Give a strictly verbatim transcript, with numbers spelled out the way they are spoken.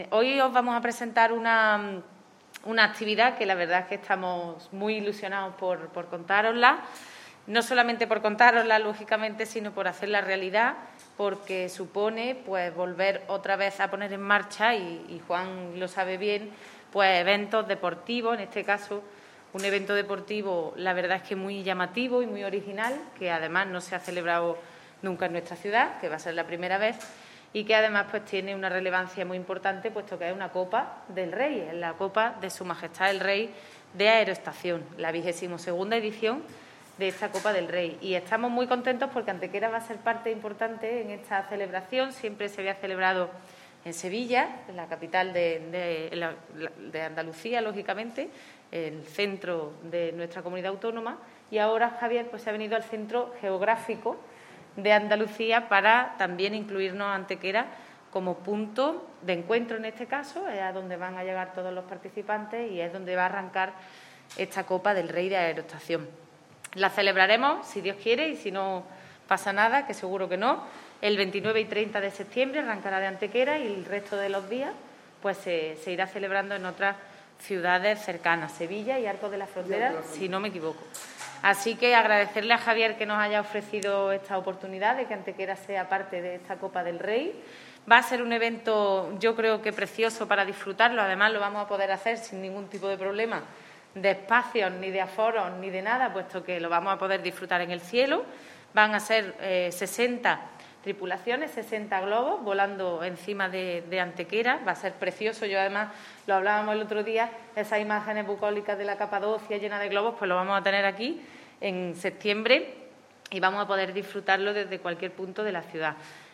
Hoy os vamos a presentar una, una actividad que la verdad es que estamos muy ilusionados por, por contárosla, no solamente por contárosla, lógicamente, sino por hacerla realidad, porque supone pues volver otra vez a poner en marcha, y, y Juan lo sabe bien, pues eventos deportivos, en este caso un evento deportivo, la verdad es que muy llamativo y muy original, que además no se ha celebrado nunca en nuestra ciudad, que va a ser la primera vez, y que además pues tiene una relevancia muy importante, puesto que es una Copa del Rey, es la Copa de Su Majestad el Rey de Aeroestación, la vigésima segunda edición de esta Copa del Rey. Y estamos muy contentos porque Antequera va a ser parte importante en esta celebración. Siempre se había celebrado en Sevilla, en la capital de, de, la, de Andalucía, lógicamente, el centro de nuestra comunidad autónoma, y ahora, Javier, pues se ha venido al centro geográfico de Andalucía para también incluirnos a Antequera como punto de encuentro, en este caso, es a donde van a llegar todos los participantes y es donde va a arrancar esta Copa del Rey de Aeroestación. La celebraremos, si Dios quiere, y si no pasa nada, que seguro que no, el veintinueve y treinta de septiembre arrancará de Antequera y el resto de los días pues se, se irá celebrando en otras ciudades cercanas, Sevilla y Arcos de la Frontera, si no me equivoco. Así que agradecerle a Javier que nos haya ofrecido esta oportunidad de que Antequera sea parte de esta Copa del Rey. Va a ser un evento, yo creo que precioso para disfrutarlo. Además, lo vamos a poder hacer sin ningún tipo de problema de espacios, ni de aforos, ni de nada, puesto que lo vamos a poder disfrutar en el cielo. Van a ser eh, sesenta tripulaciones, sesenta globos volando encima de, de Antequera. Va a ser precioso. Yo, además, lo hablábamos el otro día, esas imágenes bucólicas de la Capadocia llena de globos, pues lo vamos a tener aquí en septiembre y vamos a poder disfrutarlo desde cualquier punto de la ciudad.